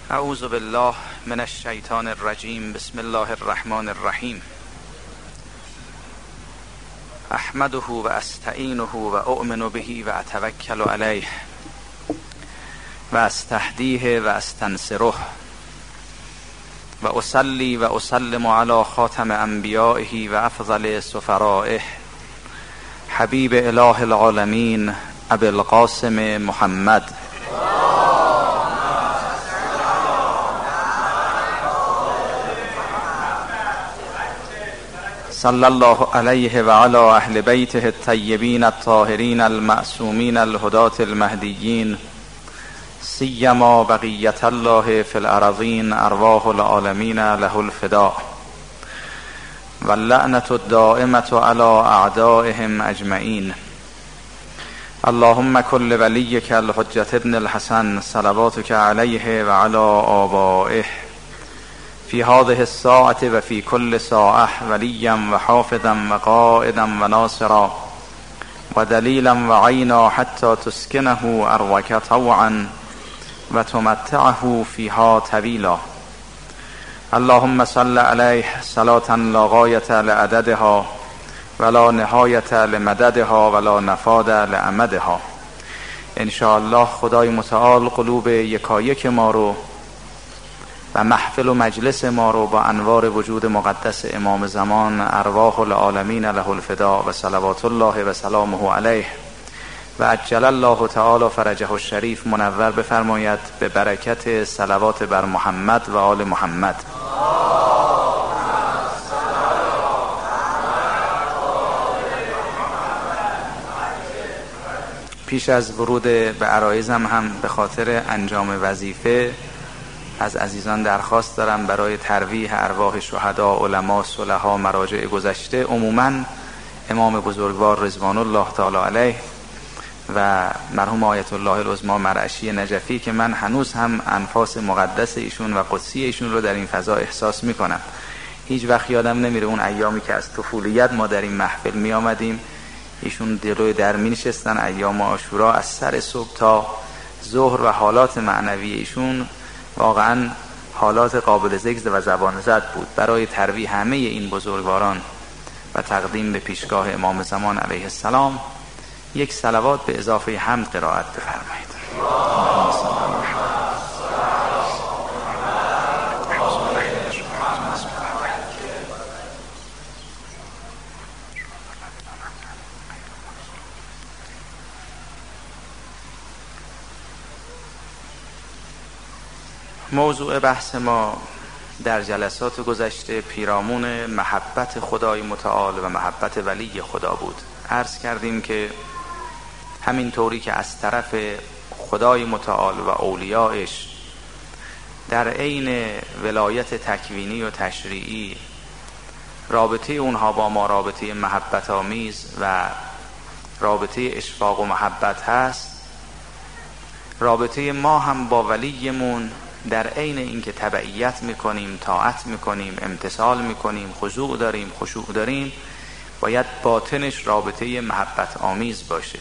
اعوذ بالله من الشیطان الرجیم. بسم الله الرحمن الرحیم. احمده و استعینه و اؤمن به و اتوکل علیه و استهدیه و استنصره و اصلی و اسلم علی خاتم انبیائه و افضل سفرائه حبیب اله العالمین ابی القاسم محمد صلی الله علیه و علی اهل بیته الطیبین الطاهرین المعصومین الهداة المهدیین سیما بقیة الله فی الارضین ارواح العالمین له الفداء و اللعنة الدائمة علی اعدائهم اجمعین. اللهم کل ولیک الحجة ابن الحسن صلواتک علیه و علی آبائه فی هذه الساعة و فی کل ساعة ولیا و حافظا و قائدا و ناصرا و دلیلا و عینا حتی تسکنه اروک طوعا و تمتعه فیها طویلا. اللهم صل علیه صلاة لا غایة لعددها ولا نهایة لمددها ولا نفاد لامدها. ان شاء الله خدای متعال قلوب یکایک ما رو و محفل و مجلس ما رو با انوار وجود مقدس امام زمان ارواح العالمین له الفداء و صلوات الله و سلامه علیه و عجل الله تعالی فرجه الشریف منور بفرماید به برکت صلوات بر محمد و آل محمد. پیش از ورود به عرایزم هم به خاطر انجام وظیفه از عزیزان درخواست دارم برای ترویح ارواح شهدا، علما، صلحا، مراجع گذشته، عموما امام بزرگوار رضوان الله تعالی علیه و مرحوم آیت الله العظمی مرعشی نجفی که من هنوز هم انفاس مقدس ایشون و قدسی ایشون رو در این فضا احساس میکنم. هیچ وقت یادم نمیره اون ایامی که از طفولیت ما در این محفل می آمدیم ایشون جلوی در می نشستن ایام عاشورا، از سر صبح تا ظهر و حالات معنوی ایشون واقعا حالات قابل ذکر و زبان زد بود. برای ترویح همه این بزرگواران و تقدیم به پیشگاه امام زمان علیه السلام یک صلوات به اضافه حمد قرائت بفرمایید. موضوع بحث ما در جلسات گذشته پیرامون محبت خدای متعال و محبت ولی خدا بود. عرض کردیم که همین طوری که از طرف خدای متعال و اولیائش در عین ولایت تکوینی و تشریعی رابطه اونها با ما رابطه محبت آمیز و رابطه اشفاق و محبت هست، رابطه ما هم با ولیمون در عین اینکه تبعیت میکنیم، طاعت میکنیم، امتثال میکنیم، خضوع داریم، خشوع داریم، باید باطنش رابطه محبت آمیز باشه.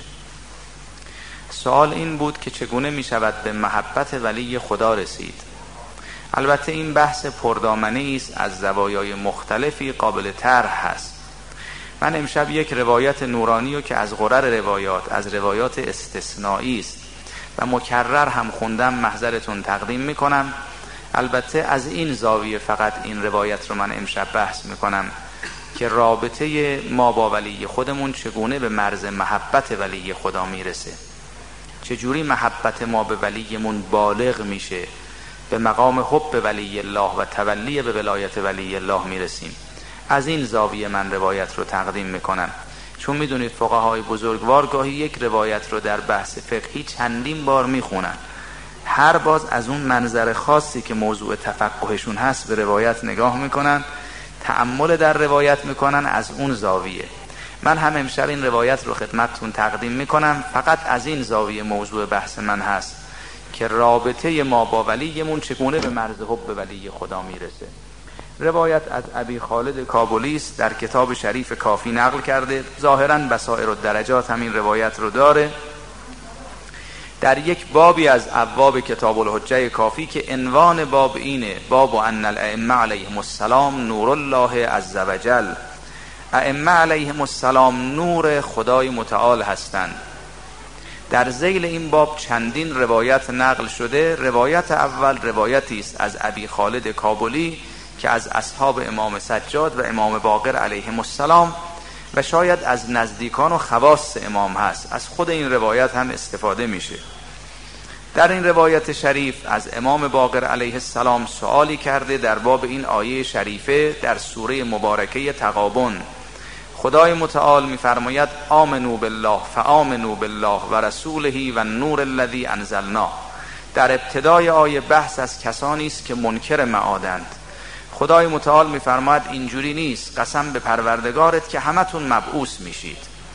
سوال این بود که چگونه میشود به محبت ولی خدا رسید؟ البته این بحث پردامنه است، از زوایای مختلفی قابل طرح هست. من امشب یک روایت نورانی رو که از غرر روایات، از روایات استثنایی است و مکرر هم خوندم محضرتون تقدیم میکنم. البته از این زاویه فقط این روایت رو من امشب بحث میکنم که رابطه ما با ولی خودمون چگونه به مرز محبت ولی خدا میرسه، چجوری محبت ما به ولیمون بالغ میشه، به مقام حب ولی الله و تولی به ولایت ولی الله میرسیم. از این زاویه من روایت رو تقدیم میکنم، چون میدونید فقهای بزرگوار گاهی یک روایت رو در بحث فقهی چندین بار میخونن، هر باز از اون منظر خاصی که موضوع تفقهشون هست به روایت نگاه میکنن، تأمل در روایت میکنن از اون زاویه. من هم امشب این روایت رو خدمتتون تقدیم میکنم، فقط از این زاویه موضوع بحث من هست که رابطه ما با ولیمون چگونه به مرز حب ولی خدا میرسه. روایت از ابی خالد کابلی است، در کتاب شریف کافی نقل کرده، ظاهراً بصائر الدرجات همین روایت رو داره. در یک بابی از ابواب کتاب الحجه کافی که عنوان باب اینه: باب ان الائمه علیهم السلام نور الله عز وجل. ائمه علیهم السلام نور خدای متعال هستند. در ذیل این باب چندین روایت نقل شده. روایت اول روایتی است از ابی خالد کابلی که از اصحاب امام سجاد و امام باقر علیهم السلام و شاید از نزدیکان و خواص امام هست. از خود این روایت هم استفاده میشه. در این روایت شریف از امام باقر علیه السلام سوالی کرده در باب این آیه شریفه در سوره مبارکه تغابن. خدای متعال میفرماید: آمنوا بالله فآمنوا بالله و رسوله و النور الذی انزلنا. در ابتدای آیه بحث از کسانی است که منکر معادند. خدای متعال میفرماید اینجوری نیست، قسم به پروردگارت که همتون مبعوث میشید.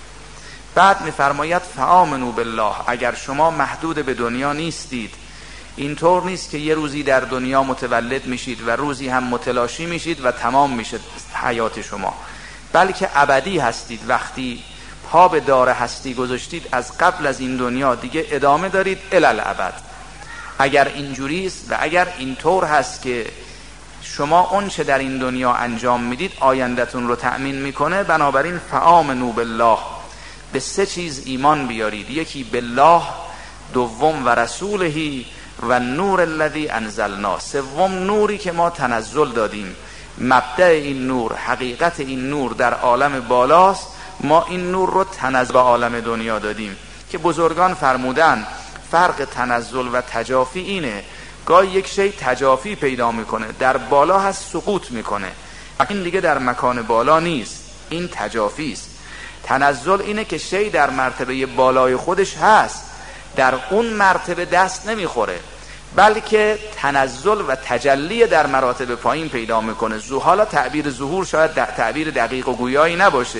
بعد میفرماید فآمنوا بالله، اگر شما محدود به دنیا نیستید، اینطور نیست که یه روزی در دنیا متولد میشید و روزی هم متلاشی میشید و تمام میشه حیات شما، بلکه ابدی هستید. وقتی پا به دار هستی گذاشتید از قبل از این دنیا دیگه ادامه دارید الی الابد. اگر اینجوری است و اگر اینطور هست که شما اون چه در این دنیا انجام میدید آیندهتون رو تأمین میکنه، بنابراین فآمنوا بالله، به سه چیز ایمان بیارید: یکی بالله، دوم و رسوله و نور الذی انزلنا، سوم نوری که ما تنزل دادیم. مبدأ این نور، حقیقت این نور در عالم بالاست، ما این نور رو تنزل به عالم دنیا دادیم. که بزرگان فرمودن فرق تنزل و تجافی اینه: گاهی یک شی تجافی پیدا میکنه، در بالا هست سقوط میکنه، این دیگه در مکان بالا نیست، این تجافی است. تنزل اینه که شی در مرتبه بالای خودش هست، در اون مرتبه دست نمیخوره، بلکه تنزل و تجلی در مراتب پایین پیدا میکنه. حالا تعبیر ظهور شاید تعبیر دقیق و گویایی نباشه،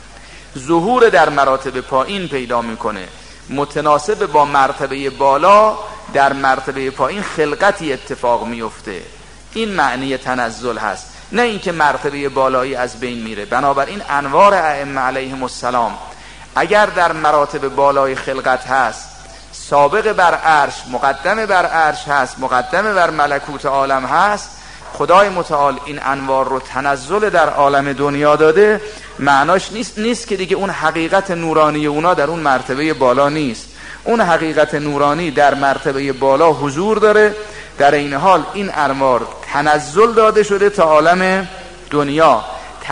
ظهور در مراتب پایین پیدا میکنه، متناسب با مرتبه بالا در مرتبه پایین خلقتی اتفاق میفته. این معنی تنزل هست، نه اینکه مرتبه بالایی از بین میره. بنابراین انوار ائمه علیهم السلام اگر در مراتب بالای خلقت هست، سابق بر عرش، مقدم بر عرش هست، مقدم بر ملکوت عالم هست، خدای متعال این انوار رو تنزل در عالم دنیا داده، معناش نیست که دیگه اون حقیقت نورانی اونا در اون مرتبه بالا نیست. اون حقیقت نورانی در مرتبه بالا حضور داره، در این حال این انوار تنزل داده شده تا عالم دنیا.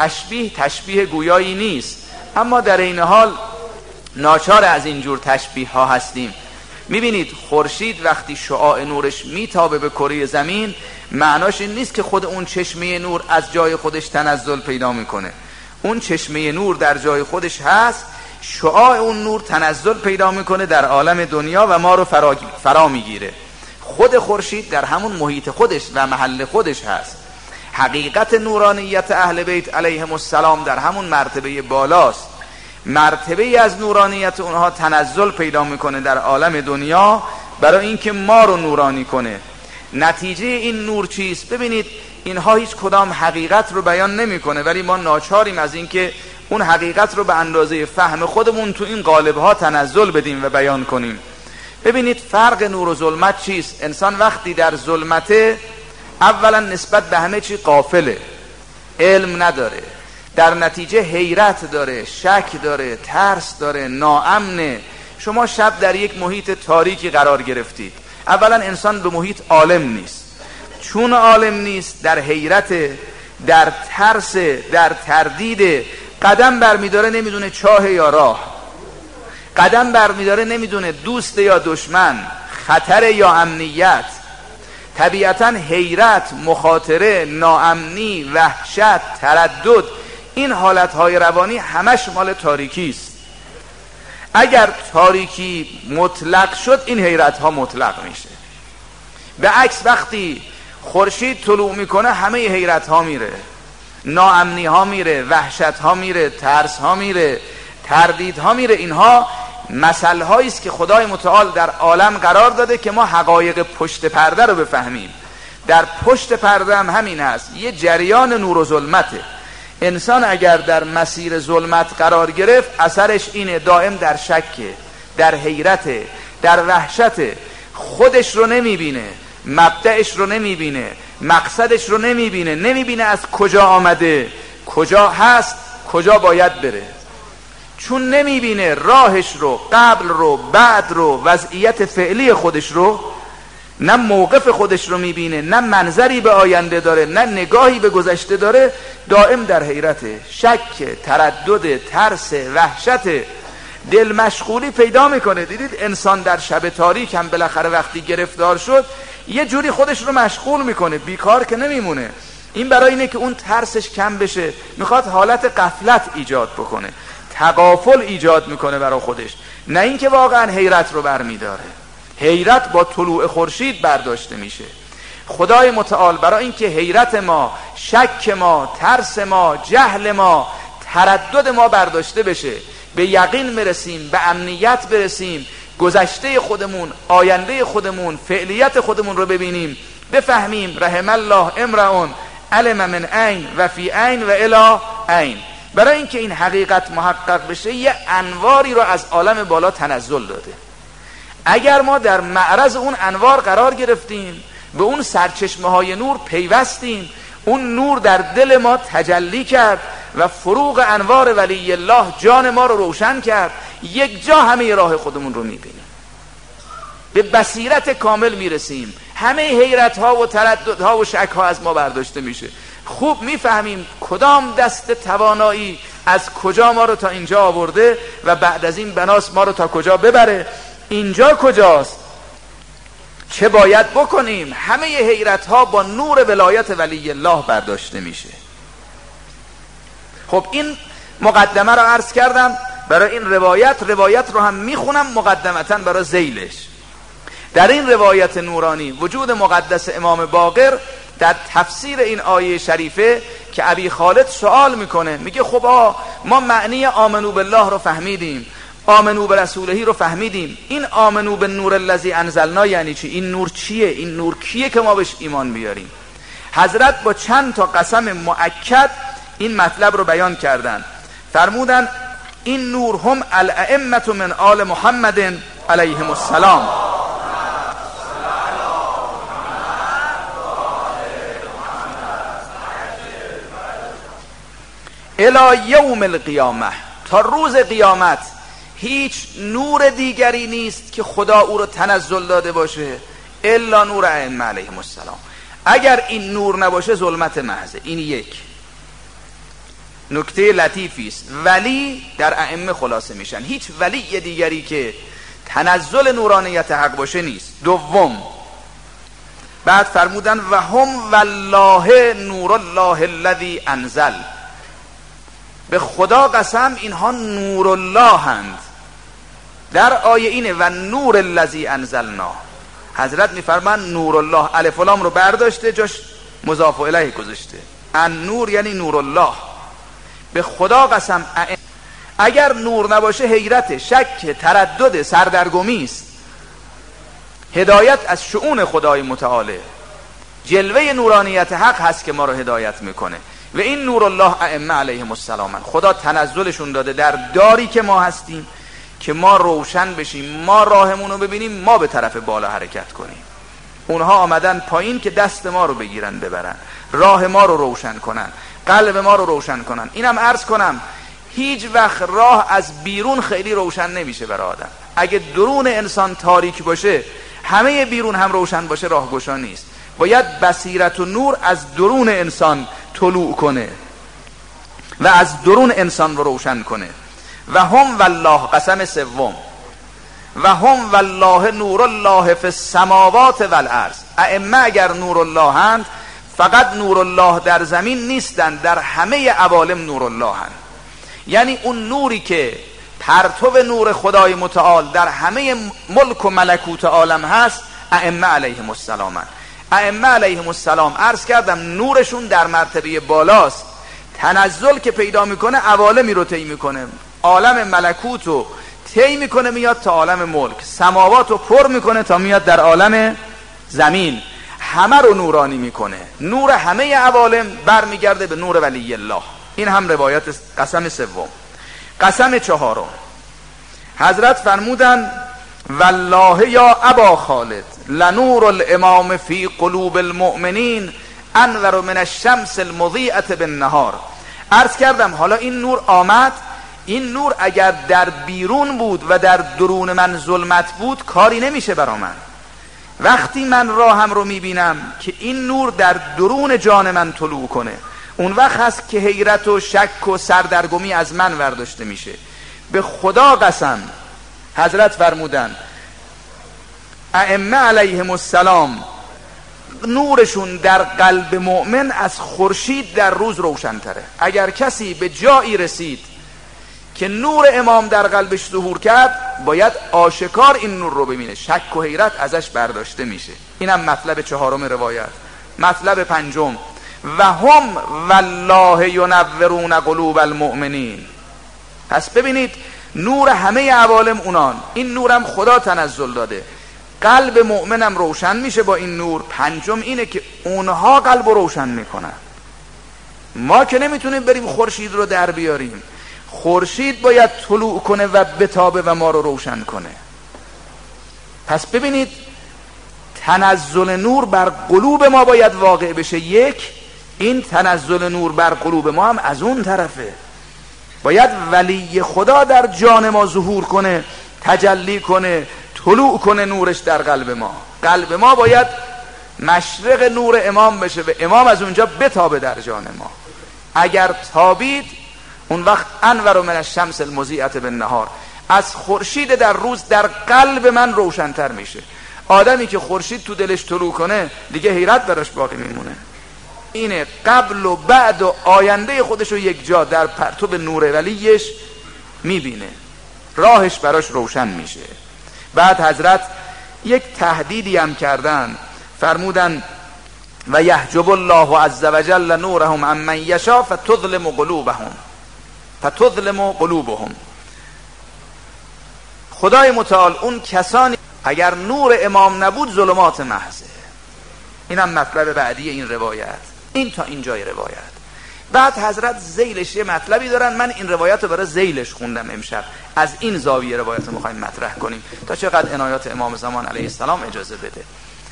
تشبیه گویایی نیست، اما در این حال ناچار از اینجور تشبیه ها هستیم. میبینید خورشید وقتی شعاع نورش میتابه به کره زمین، معناش این نیست که خود اون چشمه نور از جای خودش تنزل پیدا میکنه. اون چشمه نور در جای خودش هست، شعاع اون نور تنزل پیدا میکنه در عالم دنیا و ما رو فرا میگیره. خود خورشید در همون محیط خودش و محل خودش هست. حقیقت نورانیت اهل بیت علیهم السلام در همون مرتبه بالاست. مرتبه از نورانیت اونها تنزل پیدا میکنه در عالم دنیا برای اینکه ما رو نورانی کنه. نتیجه این نور چیست؟ ببینید اینها هیچ کدام حقیقت رو بیان نمیکنه، ولی ما ناچاریم از اینکه اون حقیقت رو به اندازه فهم خودمون تو این قالب‌ها تنزل بدیم و بیان کنیم. ببینید فرق نور و ظلمت چیست؟ انسان وقتی در ظلمته اولا نسبت به همه چی غافله، علم نداره، در نتیجه حیرت داره، شک داره، ترس داره، ناامنه. شما شب در یک محیط تاریکی قرار گرفتید، اولا انسان به محیط عالم نیست، چون عالم نیست در حیرت، در ترس، در تردید، قدم برمیداره نمیدونه چاه یا راه، قدم برمیداره نمیدونه دوست یا دشمن، خطر یا امنیت. طبیعتا حیرت، مخاطره، ناامنی، وحشت، تردد، این حالتهای روانی همش مال تاریکی است. اگر تاریکی مطلق شد این حیرتها مطلق میشه. به عکس وقتی خورشید طلوع میکنه همه حیرتها میره، ناامنی ها میره، وحشت ها میره، ترس ها میره، تردید ها میره. اینها مسئله هایی است که خدای متعال در عالم قرار داده که ما حقایق پشت پرده رو بفهمیم. در پشت پرده هم همین هست، یه جریان نور و ظلمته. انسان اگر در مسیر ظلمت قرار گرفت اثرش اینه، دائم در شکه، در حیرته، در وحشت خودش رو نمیبینه، مبدأش رو نمیبینه، مقصدش رو نمیبینه از کجا آمده، کجا هست، کجا باید بره. چون نمیبینه راهش رو، قبل رو، بعد رو، وضعیت فعلی خودش رو، نه موقف خودش رو میبینه، نه منظری به آینده داره، نه نگاهی به گذشته داره، دائم در حیرته، شک، تردد، ترس، وحشت، دل مشغولی پیدا میکنه. دیدید انسان در شب تاریک هم بالاخره وقتی گرفتار شد یه جوری خودش رو مشغول میکنه، بیکار که نمیمونه. این برای اینه که اون ترسش کم بشه، میخواد حالت غفلت ایجاد بکنه، تغافل ایجاد میکنه برای خودش، نه اینکه واقعا حیرت رو برمیداره. حیرت با طلوع خورشید برداشته میشه. خدای متعال برای اینکه حیرت ما، شک ما، ترس ما، جهل ما، تردد ما برداشته بشه، به یقین برسیم، به امنیت برسیم، گذشته خودمون، آینده خودمون، فعلیت خودمون رو ببینیم، بفهمیم رحم الله امرئ علم من عین و فی عین و الی عین. برای اینکه این حقیقت محقق بشه یه انواری رو از عالم بالا تنزل داده. اگر ما در معرض اون انوار قرار گرفتیم، به اون سرچشمه های نور پیوستیم، اون نور در دل ما تجلی کرد و فروغ انوار ولی الله جان ما رو روشن کرد، یک جا همه راه خودمون رو میبینیم، به بصیرت کامل میرسیم، همه حیرت ها و تردد ها و شک ها از ما برداشته میشه. خوب میفهمیم کدام دست توانایی از کجا ما رو تا اینجا آورده و بعد از این بناس ما رو تا کجا ببره، اینجا کجاست، چه باید بکنیم. همه حیرت ها با نور ولایت ولی الله برداشته میشه. خب این مقدمه رو عرض کردم برای این روایت رو هم میخونم مقدمتاً برای ذیلش. در این روایت نورانی وجود مقدس امام باقر در تفسیر این آیه شریفه که ابی خالد سوال میکنه، میگه خب ما معنی آمنو بالله رو فهمیدیم، آمنو برسوله رو فهمیدیم، این آمنو بالنور الذی انزلنا یعنی چی؟ این نور چیه؟ این نور کیه که ما بهش ایمان بیاریم؟ حضرت با چند تا قسم مؤکد این مطلب رو بیان کردن. فرمودن این نور هم الائمه من آل محمد علیهم السلام، الی یوم القیامه، تا روز قیامت هیچ نور دیگری نیست که خدا او رو تنزل داده باشه الا نور ائمه علیهم السلام. اگر این نور نباشه ظلمت محضه. این یک نکته لطیفی است. ولی در ائمه خلاصه میشن، هیچ ولی دیگری که تنزل نورانیت حق باشه نیست. دوم بعد فرمودن و هم والله نور الله الذی انزل، به خدا قسم اینها نور الله هند. در آیه اینه و نور الذی انزلنا، حضرت میفرمان نور الله، الف و لام رو برداشته جاش مضاف الیه گذاشته، ان نور یعنی نور الله. به خدا قسم اگر نور نباشه حیرت، شک، تردد، سردرگمی است. هدایت از شؤون خدای متعاله، جلوه نورانیت حق هست که ما رو هدایت میکنه. و این نور الله ائمه علیهم السلام، خدا تنزلشون داده در داری که ما هستیم که ما روشن بشیم، ما راهمون رو ببینیم، ما به طرف بالا حرکت کنیم. اونها آمدن پایین که دست ما رو بگیرن ببرن، راه ما رو روشن کنن، قلب ما رو روشن کنن. اینم عرض کنم هیچ وقت راه از بیرون خیلی روشن نمیشه برای آدم. اگه درون انسان تاریک باشه، همه بیرون هم روشن باشه، راهگشا نیست. باید بصیرت و نور از درون انسان طلوع کنه و از درون انسان رو روشن کنه. و هم والله، قسم سوم، و هم والله نور الله فی السماوات والارض. ائمه اگر نور الله هند، فقط نور الله در زمین نیستند، در همه عوالم نور الله هند. یعنی اون نوری که پرتو نور خدای متعال در همه ملک و ملکوت عالم هست، ائمه علیهم السلام هست. ائمه علیهم السلام عرض کردم نورشون در مرتبه بالاست. تنزل که پیدا میکنه عوالمی رو طی میکنه، عالم ملکوت رو طی میکنه میاد تا عالم ملک، سماوات رو پر میکنه تا میاد در عالم زمین، همه رو نورانی میکنه. نور همه عوالم برمیگرده به نور ولی الله. این هم روایت قسم سوم. قسم چهارم، حضرت فرمودن والله یا ابا خالد لنور الامام فی قلوب المؤمنین انور من الشمس المضیئة بالنهار. عرض کردم حالا این نور آمد، این نور اگر در بیرون بود و در درون من ظلمت بود کاری نمیشه برا من. وقتی من راهم رو میبینم که این نور در درون جان من طلوع کنه، اون وقت هست که حیرت و شک و سردرگمی از من ورداشته میشه. به خدا قسم حضرت فرمودن ائمه علیهم السلام نورشون در قلب مؤمن از خورشید در روز روشن‌تره. اگر کسی به جایی رسید که نور امام در قلبش ظهور کرد، باید آشکار این نور رو ببینه، شک و حیرت ازش برداشته میشه. اینم مطلب چهارم روایت. مطلب پنجم و هم والله ینورون قلوب المؤمنین. پس ببینید نور همه عوالم اونان، این نورم خدا تنزل داده، قلب مؤمنم روشن میشه با این نور. پنجم اینه که اونها قلب رو روشن میکنن. ما که نمیتونیم بریم خورشید رو در بیاریم، خورشید باید طلوع کنه و بتابه و ما رو روشن کنه. پس ببینید تنزل نور بر قلوب ما باید واقع بشه. یک، این تنزل نور بر قلوب ما هم از اون طرفه، باید ولی خدا در جان ما ظهور کنه، تجلی کنه، طلوع کنه نورش در قلب ما. قلب ما باید مشرق نور امام بشه و امام از اونجا بتابه در جان ما. اگر تابید اون وقت انور من الشمس المضیئة بالنهار، از خورشید در روز در قلب من روشن‌تر میشه. آدمی که خورشید تو دلش طلوع کنه دیگه حیرت براش باقی میمونه. اینه قبل و بعد و آینده خودش رو یک جا در پرتو نور ولیش میبینه، راهش براش روشن میشه. بعد حضرت یک تهدیدی هم کردن، فرمودن و یحجب الله عز وجل نورهم عمن یشاء فتظلم قلوبهم. خدای متعال اون کسانی اگر نور امام نبود ظلمات محضه. اینم مطلب بعدی این روایت. این تا اینجای روایت. بعد حضرت ذیلش یه مطلبی دارن، من این روایت رو برای ذیلش خوندم امشب. از این زاویه روایت رو میخوایم مطرح کنیم تا چقدر عنایات امام زمان علیه السلام اجازه بده.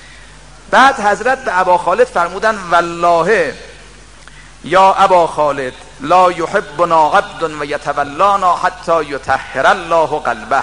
بعد حضرت به ابا خالد فرمودن والله یا ابا خالد لا یحبنا عبد و یتولانا حتی یطهر الله قلبه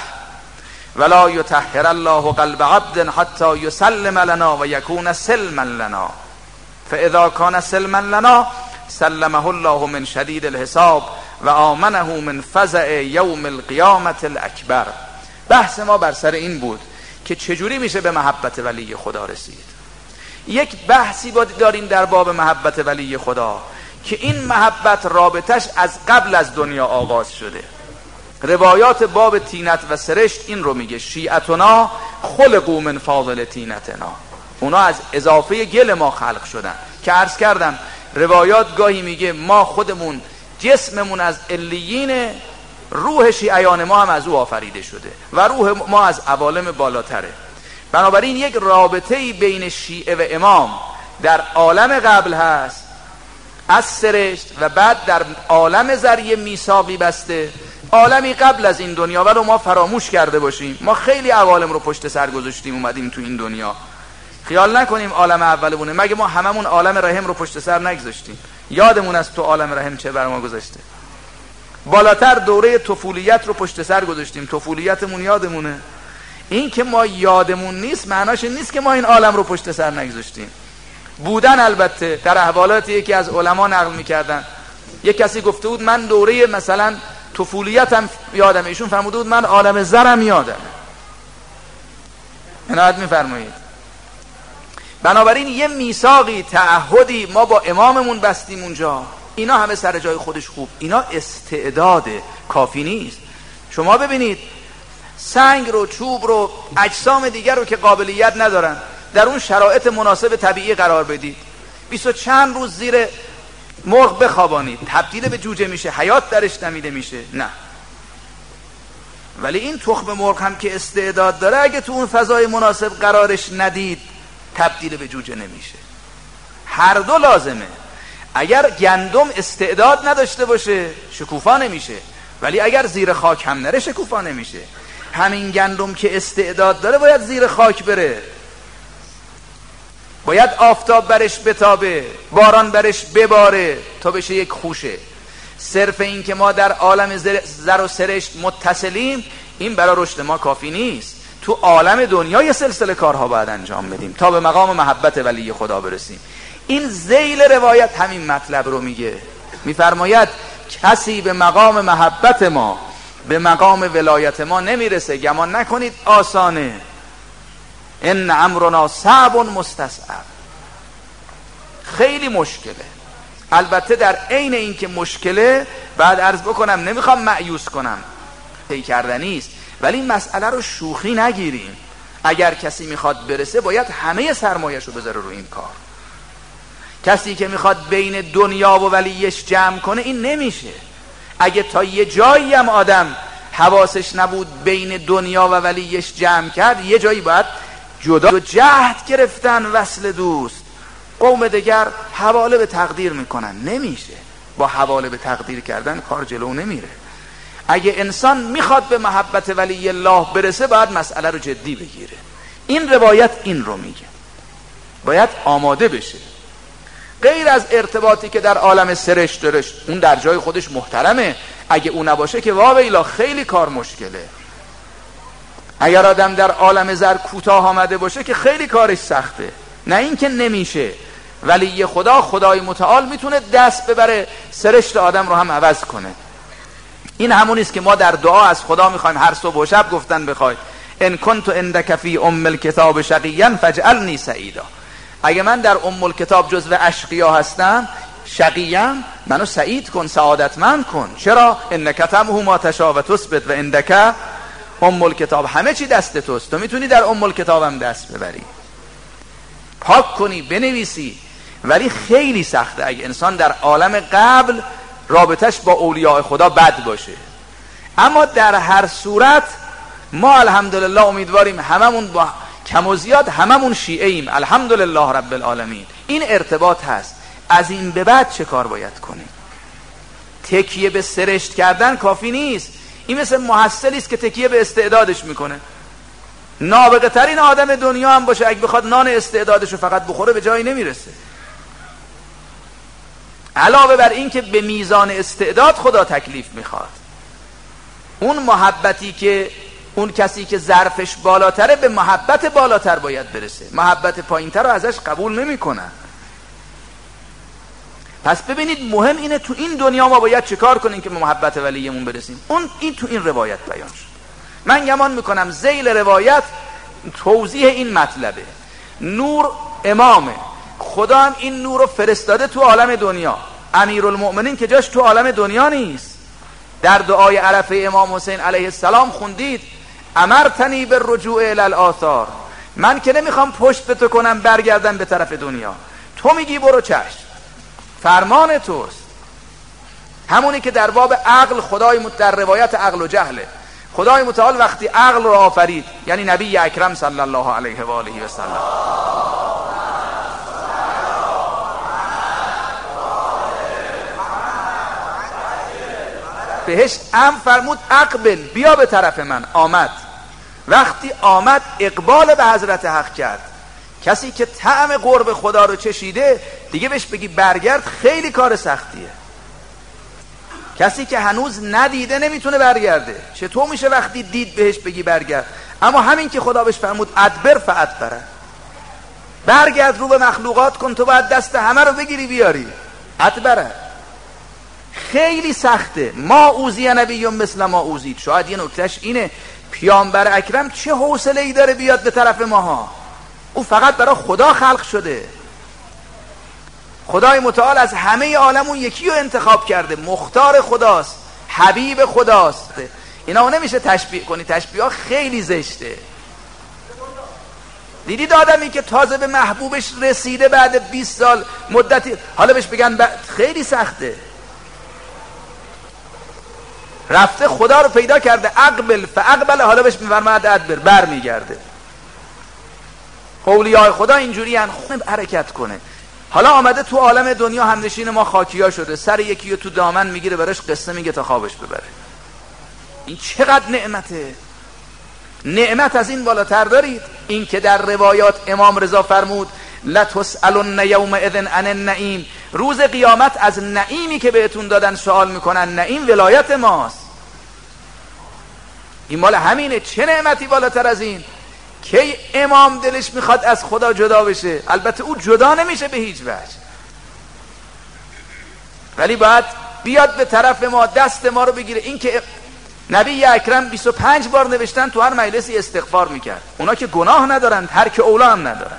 ولا یطهر الله قلب عبد حتی یسلم لنا و یکون سلما لنا فاذا کان سلما لنا سلمه الله من شدید الحساب و آمنه من فزع یوم القیامت الاکبر. بحث ما بر سر این بود که چجوری میشه به محبت ولی خدا رسید. یک بحثی داریم در باب محبت ولی خدا که این محبت رابطش از قبل از دنیا آغاز شده. روایات باب تینت و سرشت این رو میگه شیعتنا خلقوا من فاضل تینتنا، اونا از اضافه گل ما خلق شدن. که عرض کردم روایات گاهی میگه ما خودمون جسممون از علیین، روح شیعیان ما هم از او آفریده شده و روح ما از عوالم بالاتره. بنابراین یک رابطه‌ای بین شیعه و امام در عالم قبل هست از سرشت و بعد در عالم ذریه میثاقی بسته، عالمی قبل از این دنیا ولو ما فراموش کرده باشیم. ما خیلی عوالم رو پشت سر گذاشتیم اومدیم تو این دنیا. خیال نکنیم عالم اولمونه، مگه ما هممون عالم رحم رو پشت سر نگذاشتیم؟ یادمون از تو عالم رحم چه بر ما گذاشته. بالاتر دوره طفولیت رو پشت سر گذاشتیم، طفولیتمون یادمونه. این که ما یادمون نیست معناش نیست که ما این عالم رو پشت سر نگذاشتیم. بودن البته در احوالات یکی از علما نقل میکردن، یک کسی گفته بود من دوره مثلا طفولیتم یادمه، ایشون فرموده بود من عالم زرم یادمه. عنایت میفرمایید. بنابراین یه میثاقی، تعهدی ما با اماممون بستیم اونجا. اینا همه سر جای خودش خوب، اینا استعداده، کافی نیست. شما ببینید سنگ رو، چوب رو، اجسام دیگر رو که قابلیت ندارن در اون شرایط مناسب طبیعی قرار بدید، 20 و چند روز زیر مرغ بخوابانید، تبدیل به جوجه میشه، حیات درش دمیده میشه؟ نه. ولی این تخم مرغ هم که استعداد داره، اگه تو اون فضای مناسب قرارش ندید تبدیل به جوجه نمیشه. هر دو لازمه. اگر گندم استعداد نداشته باشه شکوفا نمیشه، ولی اگر زیر خاک هم نره شکوفا نمیشه. همین گندم که استعداد داره باید زیر خاک بره، باید آفتاب برش بتابه، باران برش بباره تا بشه یک خوشه. صرف این که ما در عالم زر و سرشت متصلیم این برای رشد ما کافی نیست. تو عالم دنیا یه سلسله کارها باید انجام بدیم تا به مقام محبت ولی خدا برسیم. این ذیل روایت همین مطلب رو میگه، میفرماید کسی به مقام محبت ما، به مقام ولایت ما نمیرسه. گمان نکنید آسانه. ان امرنا صعب مستصعب، خیلی مشکله. البته در عین این که مشکله، بعد عرض بکنم نمیخوام مایوس کنم، طی کردنی است، ولی این مسئله رو شوخی نگیریم. اگر کسی میخواد برسه باید همه سرمایه‌شو بذاره رو این کار. کسی که میخواد بین دنیا و ولیش جمع کنه این نمیشه. اگه تا یه جایی هم آدم حواسش نبود بین دنیا و ولیش جمع کرد، یه جایی باید جدا جهد گرفتن وصل دوست. قوم دیگر حواله به تقدیر میکنن، نمیشه. با حواله به تقدیر کردن کار جلو نمیره. اگه انسان میخواد به محبت ولی الله برسه باید مسئله رو جدی بگیره. این روایت این رو میگه، باید آماده بشه. غیر از ارتباطی که در عالم سرشت داره، اون در جای خودش محترمه، اگه اون نباشه که واویلا خیلی کار مشکله. اگر آدم در عالم زر کوتاه آمده باشه که خیلی کارش سخته، نه این که نمیشه. ولی خدا، خدای متعال میتونه دست ببره سرشت آدم رو هم عوض کنه. این همونیست که ما در دعا از خدا میخوایم هر صبح و شب. گفتن بخوای ان کنت عندک فی ام الکتاب شقیا فاجعلنی سعیدا، اگه من در ام الکتاب جزو اشقیا هستم، شقیم، منو سعید کن، سعادتمند کن. چرا؟ انک تمحو ما تشاء و تثبت و عندک ام الکتاب، همه چی دست توست، تو میتونی در ام الکتابم دست ببری، پاک کنی، بنویسی. ولی خیلی سخته اگه انسان در عالم قبل رابطش با اولیاء خدا بد باشه. اما در هر صورت ما الحمدلله امیدواریم هممون با کم و زیاد هممون شیعه ایم، الحمدلله رب العالمین. این ارتباط هست. از این به بعد چه کار باید کنیم؟ تکیه به سرشت کردن کافی نیست. این مثل محصلی است که تکیه به استعدادش میکنه. نابغه ترین آدم دنیا هم باشه، اگه بخواد نان استعدادشو فقط بخوره به جایی نمیرسه. علاوه بر این که به میزان استعداد خدا تکلیف میخواد، اون محبتی که اون کسی که ظرفش بالاتره به محبت بالاتر باید برسه، محبت پایینتر رو ازش قبول نمیکنن. پس ببینید مهم اینه تو این دنیا ما باید چه کار کنیم که به محبت ولیمون برسیم. این تو این روایت بیان شد. من گمان میکنم ذیل روایت توضیح این مطلبه. نور امامه، خدا هم این نور رو فرستاده تو عالم دنیا. امیرالمؤمنین که جاش تو عالم دنیا نیست. در دعای عرفه امام حسین علیه السلام خوندید امرتنی بالرجوع الی الاثار، من که نمیخوام پشت به تو کنم برگردم به طرف دنیا، تو میگی برو چشم، فرمان توست. همونی که در باب عقل خدای در روایت عقل و جهله، خدای متعال وقتی عقل رو آفرید، یعنی نبی اکرم صلی الله علیه و آله و سلم، بهش امر فرمود اقبل، بیا به طرف من. آمد. وقتی آمد اقبال به حضرت حق کرد. کسی که طعم قرب خدا رو چشیده دیگه بهش بگی برگرد خیلی کار سختیه. کسی که هنوز ندیده نمیتونه برگرده. چطور میشه وقتی دید بهش بگی برگرد؟ اما همین که خدا بهش فرمود ادبر فادبر، برگرد رو به مخلوقات کن، تو باید دست همه رو بگیری بیاری. ادبره خیلی سخته. ما اوذی نبی مثل ما اوذید. شاید یه نکتهش اینه پیامبر اکرم چه حوصله‌ای داره بیاد به طرف ماها. او فقط برای خدا خلق شده. خدای متعال از همه عالم اون یکی رو انتخاب کرده، مختار خداست، حبیب خداست. اینا نمیشه تشبیه کنی، تشبیه ها خیلی زشته. دیدید آدمی که تازه به محبوبش رسیده بعد 20 سال مدتی، حالا بهش بگن خیلی سخته. رفته خدا رو پیدا کرده، اقبل فاقبل، حالا بهش میفرماید ادبر، بر میگرده. اولیاء خدا اینجوری ان، خوب حرکت کنه. حالا آمده تو عالم دنیا همنشین ما خاکیا شده، سر یکی رو تو دامن میگیره براش قصه میگه تا خوابش ببره. این چقدر نعمته. نعمت از این بالاتر دارید؟ این که در روایات امام رضا فرمود لتسألن یومئذ عن النعیم، روز قیامت از نعیمی که بهتون دادن سوال میکنن. نعیم ولایت ماست، این مال همینه. چه نعمتی بالاتر از این؟ که امام دلش میخواد از خدا جدا بشه، البته او جدا نمیشه به هیچ وجه، ولی باید بیاد به طرف ما، دست ما رو بگیره. این که نبی اکرم 25 بار نوشتن تو هر مجلسی استغفار میکرد، اونا که گناه ندارن، ترک اولا هم ندارن،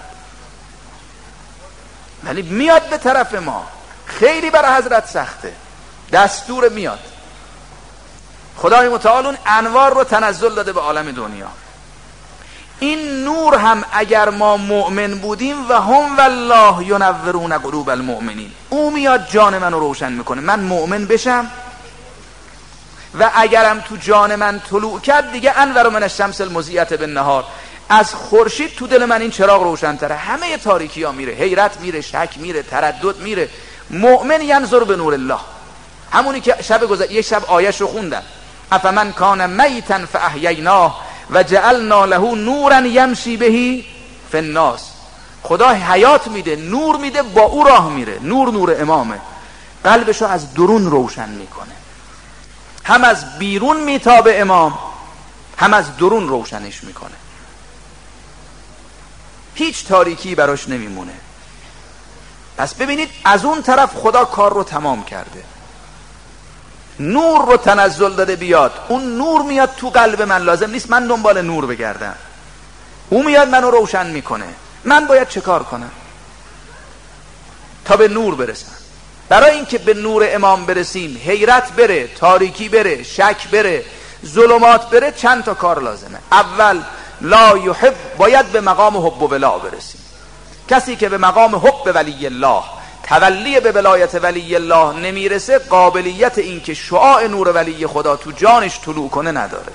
ولی میاد به طرف ما. خیلی برای حضرت سخته، دستور میاد. خدای متعال اون انوار رو تنزل داده به عالم دنیا. این نور هم اگر ما مؤمن بودیم و هم والله ینورون قلوب المؤمنین، او میاد جان منو روشن میکنه. من مؤمن بشم و اگرم تو جان من طلوع کرد دیگه انور من الشمس المضیئة بالنهار، از خورشید تو دل من این چراغ روشن تره. همه تاریکی ها میره، حیرت میره، شک میره، تردد میره. مؤمن ینظر به نور الله، همونی که یک شب آیش رو خوندن افمن کان میتا فاحییناه و جعلنا له نورا یمشی به فی الناس. خدا حیات میده، نور میده، با او راه میره. نور امامه، قلبشو از درون روشن میکنه، هم از بیرون میتابه امام، هم از درون روشنش میکنه. هیچ تاریکی براش نمیمونه. پس ببینید از اون طرف خدا کار رو تمام کرده، نور رو تنزل داده بیاد. اون نور میاد تو قلب من، لازم نیست من دنبال نور بگردم، او میاد منو روشن میکنه. من باید چه کار کنم تا به نور برسم؟ برای اینکه به نور امام برسیم، حیرت بره، تاریکی بره، شک بره، ظلمات بره، چند تا کار لازمه. اول لا یحب، باید به مقام حب و ولا برسیم. کسی که به مقام حب ولی الله، تولی به ولایت ولی الله نمیرسه، قابلیت این که شعاع نور ولی خدا تو جانش طلوع کنه نداره،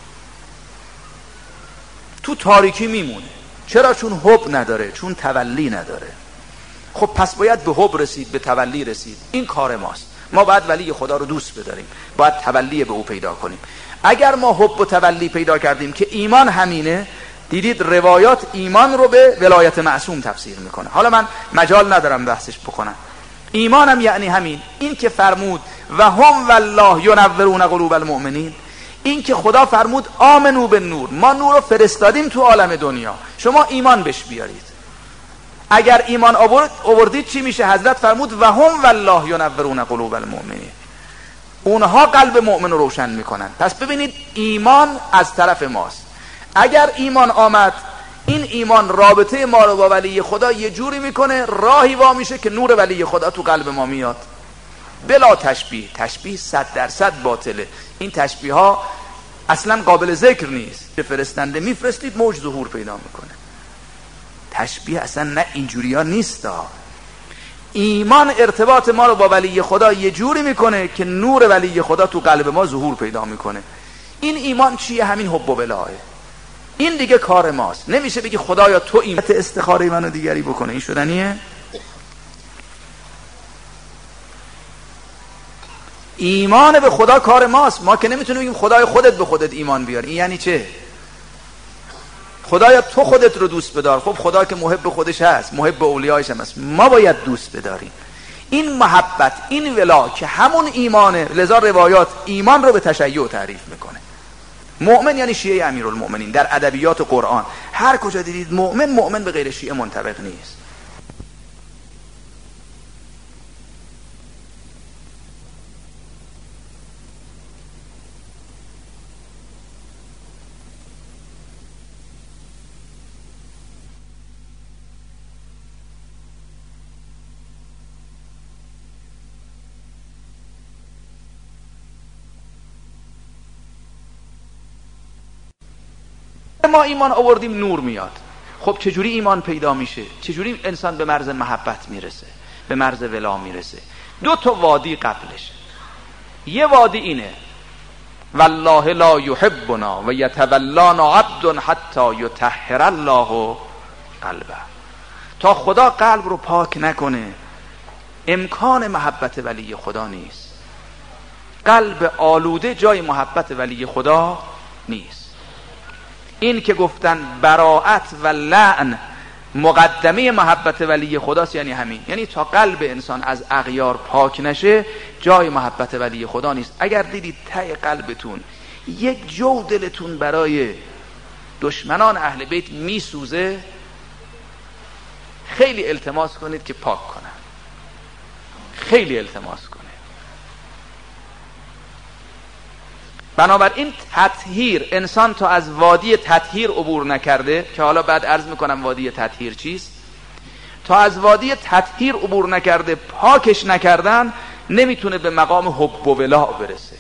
تو تاریکی میمونه. چرا؟ چون حب نداره، چون تولی نداره. خب پس باید به حب رسید، به تولی رسید. این کار ماست. ما باید ولی خدا رو دوست بداریم، باید تولی به او پیدا کنیم. اگر ما حب و تولی پیدا کردیم که ایمان همینه، دیدید روایات ایمان رو به ولایت معصوم تفسیر میکنه. حالا من مجال ندارم بحثش بکنم. ایمانم یعنی همین، این که فرمود و هم والله ینورون قلوب المؤمنین، این که خدا فرمود آمنو به نور، ما نور رو فرستادیم تو عالم دنیا، شما ایمان بهش بیارید. اگر ایمان آوردید چی میشه؟ حضرت فرمود و هم والله ینورون قلوب المؤمنین، اونها قلب مؤمن رو روشن میکنن. پس ببینید ایمان از طرف ماست. اگر ایمان آمد، این ایمان رابطه ما رو با ولی خدا یه جوری میکنه، راهی وا میشه که نور ولی خدا تو قلب ما میاد بلا تشبیه. تشبیه 100% باطله. این تشبیه ها اصلا قابل ذکر نیست. که فرستنده میفرستید موج ظهور پیدا میکنه. تشبیه اصلا نه اینجوری ها نیست. ایمان ارتباط ما رو با ولی خدا یه جوری میکنه که نور ولی خدا تو قلب ما ظهور پیدا میکنه. این ایمان چیه؟ همین حب و ولاه. این دیگه کار ماست. نمیشه بگی خدایا تو این استخاره منو دیگری بکنه. این شدنیه؟ ایمان به خدا کار ماست. ما که نمیتونیم بگیم خدای خودت به خودت ایمان بیار. این یعنی چه؟ خدایا تو خودت رو دوست بدار. خب خدا که محب خودش هست، محب اولیایش هم هست، ما باید دوست بداریم. این محبت، این ولا که همون ایمانه. لذا روایات ایمان رو به تشیع تعریف میکنه. مؤمن یعنی شیعه امیرالمؤمنین. در ادبیات قرآن هر کجا دیدید مؤمن به غیر شیعه منطبق نیست. ما ایمان آوردیم نور میاد. خب چجوری ایمان پیدا میشه؟ چجوری انسان به مرز محبت میرسه، به مرز ولا میرسه؟ 2 تا وادی قبلش. یه وادی اینه والله لا یحبنا و یتولانا عبد حتی یطهر الله قلبه. تا خدا قلب رو پاک نکنه امکان محبت ولی خدا نیست. قلب آلوده جای محبت ولی خدا نیست. این که گفتن براءت و لعن مقدمه محبت ولی خداست، یعنی همین، یعنی تا قلب انسان از اغیار پاک نشه جای محبت ولی خدا نیست. اگر دیدید ته قلبتون یک جو دلتون برای دشمنان اهل بیت میسوزه، خیلی التماس کنید که پاک کنن، خیلی التماس کنید. بنابراین تطهیر، انسان تا از وادی تطهیر عبور نکرده، که حالا بعد عرض میکنم وادی تطهیر چیست، تا از وادی تطهیر عبور نکرده، پاکش نکردن، نمیتونه به مقام حب و ولا برسه.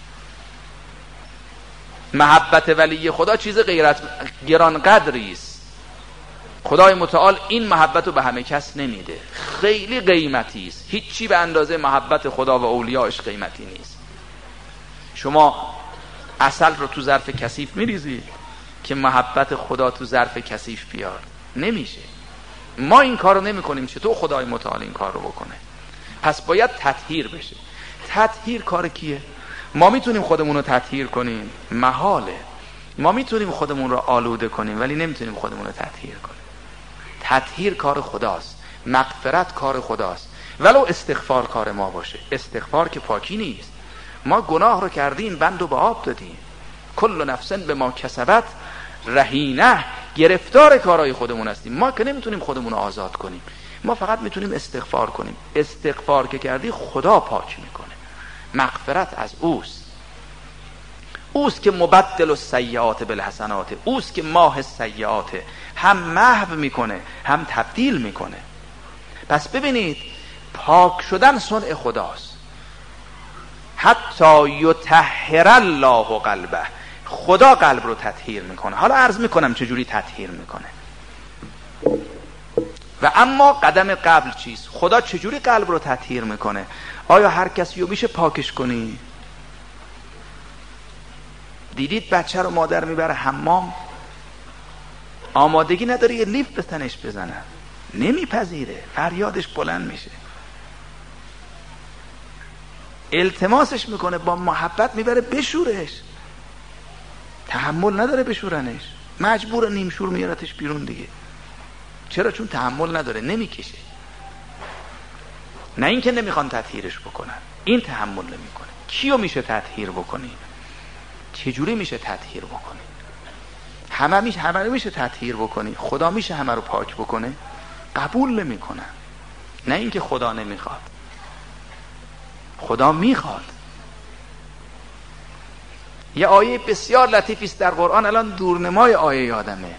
محبت ولی خدا چیز گران قدری است. خدای متعال این محبت رو به همه کس نمیده، خیلی قیمتی است. هیچی به اندازه محبت خدا و اولیاءش قیمتی نیست. شما عسل رو تو ظرف کثیف میریزی که محبت خدا تو ظرف کثیف بیاد؟ نمیشه. ما این کار رو نمی کنیم، چطور خدای متعال این کار رو بکنه؟ پس باید تطهیر بشه. تطهیر کار کیه؟ ما میتونیم خودمون رو تطهیر کنیم؟ محاله. ما میتونیم خودمون رو آلوده کنیم ولی نمیتونیم خودمون رو تطهیر کنیم. تطهیر کار خداست، مغفرت کار خداست، ولو استغفار کار ما باشه. استغفار که پاکی نیست. ما گناه رو کردیم، بند رو به آب دادیم. کل نفس به ما کسبت رهینه، گرفتار کارهای خودمون هستیم. ما که نمیتونیم خودمون رو آزاد کنیم، ما فقط میتونیم استغفار کنیم. استغفار که کردی خدا پاک میکنه. مغفرت از اوست که مبدل السیئات بالحسنات، اوست که ماه السیئات، هم محو میکنه هم تبدیل میکنه. پس ببینید پاک شدن صنع خداست. حتی یطهر الله قلبه، خدا قلب رو تطهیر میکنه. حالا عرض میکنم چجوری تطهیر میکنه. و اما قدم قبل چیست؟ خدا چجوری قلب رو تطهیر میکنه؟ آیا هر کسی رو میشه پاکش کنی؟ دیدید بچه رو مادر میبره حمام، آمادگی نداره یه لیف به تنش بزنه، نمیپذیره، فریادش بلند میشه، التماسش میکنه، با محبت میبره بشورش، تحمل نداره بشورنش، مجبور نیم شور میارتش بیرون دیگه. چرا؟ چون تحمل نداره، نمیکشه. نه اینکه نمیخوان تطهیرش بکنن، این تحمل نمیکنه. کیو میشه تطهیر بکنی؟ چجوری میشه تطهیر بکنی؟ همه رو میشه تطهیر بکنی؟ خدا میشه همه رو پاک بکنه؟ قبول نمیکنن. نه اینکه خدا نمیخواد، خدا میخواد. یه آیه بسیار لطیفی است در قرآن، الان دورنمای آیه یادمه.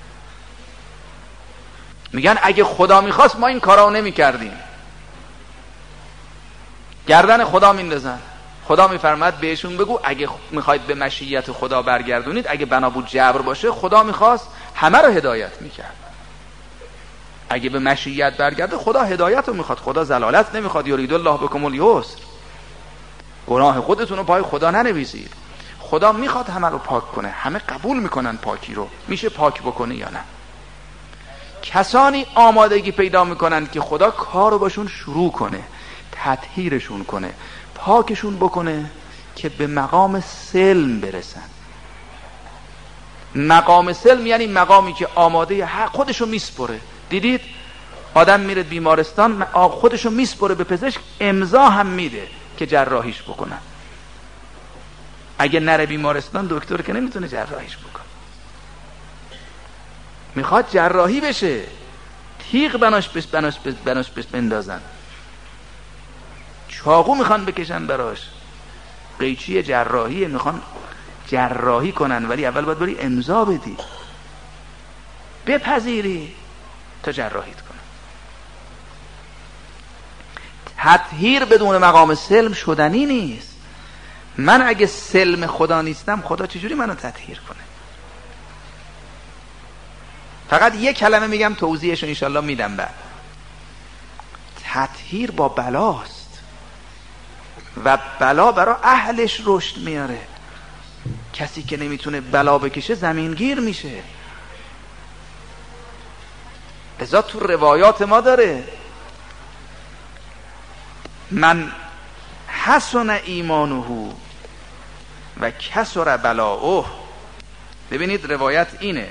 میگن اگه خدا میخواست ما این کارا رو نمیکردیم. گردن خدا میندازن. خدا میفرماد بهشون بگو اگه میخواید به مشیت خدا برگردونید، اگه بنا بود جبر باشه، خدا میخواست همه رو هدایت میکرد. اگه به مشیت برگرده، خدا هدایت رو میخواد، خدا ضلالت نمیخواد. یرید الله بکم الیسر، گناه خودتون رو پای خدا ننویسید. خدا میخواد همه رو پاک کنه. همه قبول میکنن پاکی رو. میشه پاک بکنه یا نه؟ کسانی آمادگی پیدا میکنن که خدا کار رو باشون شروع کنه، تطهیرشون کنه، پاکشون بکنه که به مقام سلم برسن. مقام سلم یعنی مقامی که آماده خودشو میسپره. دیدید آدم میره بیمارستان، خودشو میسپره به پزشک، امضا هم میده که جراحیش بکنن. اگه نره بیمارستان، دکتر که نمیتونه جراحیش بکنه. میخواد جراحی بشه، تیغ بناش بندازن، چاقو میخوان بکشن براش، قیچی جراحی میخوان جراحی کنن، ولی اول باید بری امضا بدی، بپذیری تا جراحیت کنن. تطهیر بدون مقام سلم شدنی نیست. من اگه سلم خدا نیستم، خدا چجوری منو تطهیر کنه؟ فقط یک کلمه میگم، توضیحش رو انشالله میدم بعد. تطهیر با بلاست و بلا برای اهلش رشد میاره. کسی که نمیتونه بلا بکشه زمینگیر میشه. لذا تو روایات ما داره من حسن ایمانه و کسر بلاؤه، ببینید روایت اینه: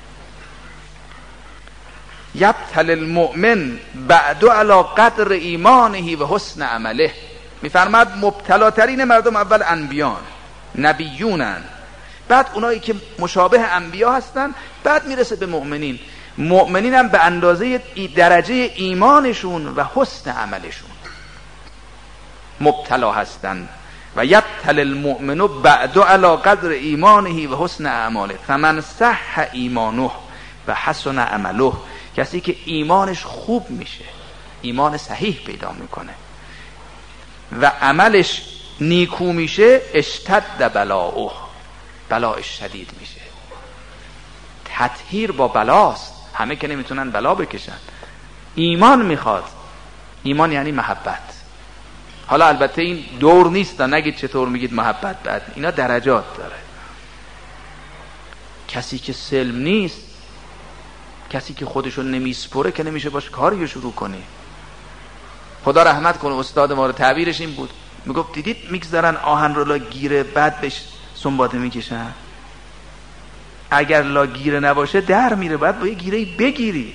یبتل المؤمن بعد علی قدر ایمانه و حسن عمله. میفرماد مبتلاترین مردم اول انبیان، نبیونن، بعد اونایی که مشابه انبیا هستن، بعد میرسه به مؤمنین. مؤمنین هم به اندازه درجه ایمانشون و حسن عملشون مبتلا هستن. و یبتل المؤمن بعد علی قدر ایمانه و حسن اعماله فمن صح ایمانه و حسن عمله. کسی که ایمانش خوب میشه، ایمان صحیح پیدا میکنه و عملش نیکو میشه، اشتد بلاؤه، بلاش شدید میشه. تطهیر با بلاست، همه که نمیتونن بلا بکشن. ایمان میخواد، ایمان یعنی محبت. حالا البته این دور نیست، نگید چطور میگید محبت بعد، اینا درجات داره. کسی که سلم نیست، کسی که خودشو نمیسپره که نمیشه باش کاریو شروع کنی. خدا رحمت کنه استاد ما رو، تعبیرش این بود، میگفت دیدید میگذارن آهن رو لا گیره بعد بهش سنباده میکشن، اگر لا گیره نباشه در میره، باید با یه گیره بگیری،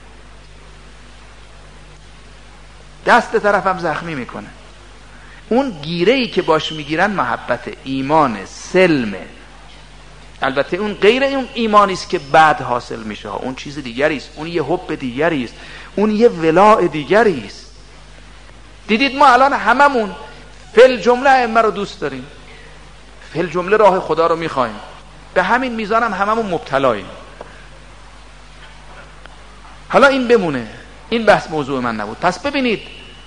دست طرفم زخمی میکنه. اون گیره‌ای که باش میگیرن محبت، ایمان، سلمه. البته اون غیر اون ایمانی است که بعد حاصل میشه، اون چیز دیگری است، اون یه حب دیگری است، اون یه ولاء دیگری است. دیدید ما الان هممون فل جمله ائمه رو دوست داریم، فل جمله راه خدا رو میخوایم، به همین میزان هم هممون مبتلاییم. حالا این بمونه، این بحث موضوع من نبود. پس ببینید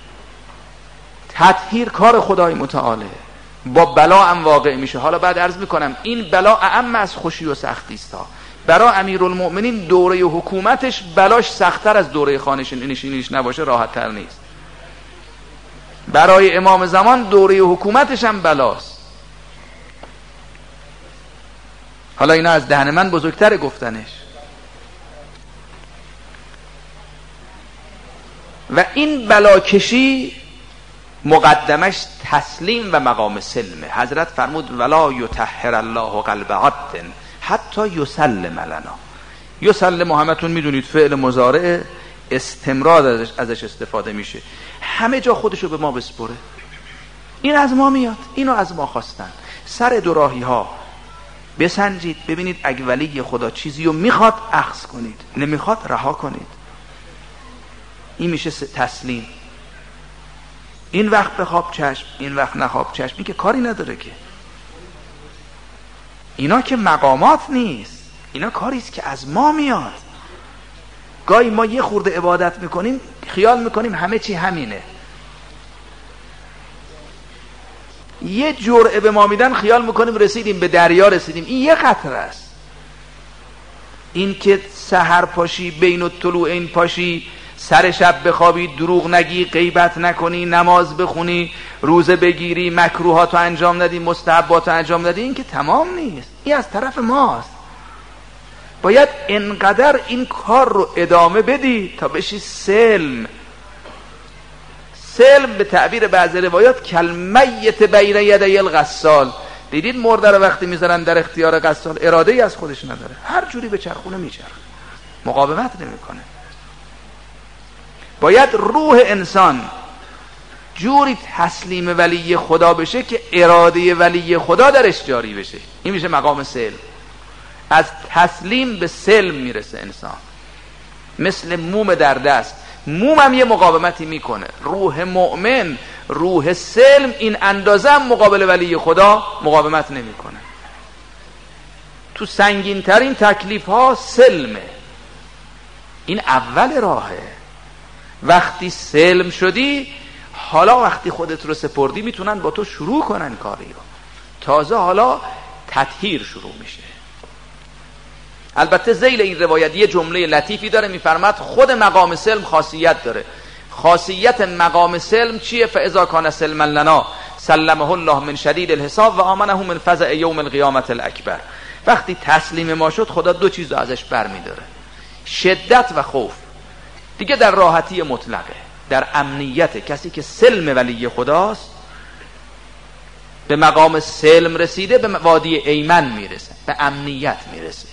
تطهیر کار خدای متعاله، با بلا هم واقع میشه. حالا بعد عرض میکنم این بلا اعم از خوشی و سختی است. برای امیرالمؤمنین دوره حکومتش بلاش سخت‌تر از دوره خانه‌نشینیش نباشه راحت تر نیست. برای امام زمان دوره حکومتش هم بلاست. حالا اینا از دهن من بزرگتر گفتنش. و این بلاکشی مقدمش تسلیم و مقام سلمه. حضرت فرمود ولا یطهر الله قلب عبد حتی یسلم لنا. یسلم همتون میدونید فعل مضارع استمرار ازش استفاده میشه، همه جا خودشو به ما بسپره. این از ما میاد، اینو از ما خواستن. سر دوراهی ها بسنجید ببینید اگه ولی خدا چیزی رو میخواد اخذ کنید، نمیخواد رها کنید. این میشه تسلیم. این وقت بخواب چشم، این وقت نخواب چشم، این که کاری نداره که. اینا که مقامات نیست، اینا کاریست که از ما میاد. گاهی ما یه خورده عبادت میکنیم خیال میکنیم همه چی همینه، یه جرعه به ما میدن خیال میکنیم رسیدیم به دریا رسیدیم. این یه قطره است. این که سحر پاشی، بین الطلوعین پاشی، سر شب بخوابی، دروغ نگی، غیبت نکنی، نماز بخونی، روزه بگیری، مکروهاتو انجام ندی، مستحباتو انجام ندی، این که تمام نیست. این از طرف ماست. باید انقدر این کار رو ادامه بدی تا بشی سلم. سلم به تعبیر بعضی روایات کلمیت بین یدی الغسال. دیدید مرده رو وقتی میذارن در اختیار غسال اراده ای از خودش نداره، هر جوری به چرخونه میچرخه، مقاومت نمیکنه. باید روح انسان جوری تسلیم ولی خدا بشه که اراده ولی خدا درش جاری بشه. این میشه مقام سلم. از تسلیم به سلم میرسه انسان، مثل موم در دست. موم هم یه مقاومتی میکنه. روح مؤمن، روح سلم، این اندازه هم مقابل ولی خدا مقاومت نمیکنه. تو سنگین ترین تکلیف ها سلمه. این اول راهه. وقتی سلم شدی، حالا وقتی خودت رو سپردی میتونن با تو شروع کنن کاری رو. تازه حالا تطهیر شروع میشه. البته ذیل این روایت یه جمله لطیفی داره، میفرماد خود مقام سلم خاصیت داره. خاصیت مقام سلم چیه؟ فاذا کان سلما لنا سلمه الله من شدید الحساب و آمنه من فزع یوم القیامت الاکبر. وقتی تسلیم ما شد خدا دو چیز رو ازش برمیداره، شدت و خوف. دیگه در راحتی مطلقه، در امنیت. کسی که سلم ولی خداست به مقام سلم رسیده به وادی ایمن میرسه، به امنیت میرسه.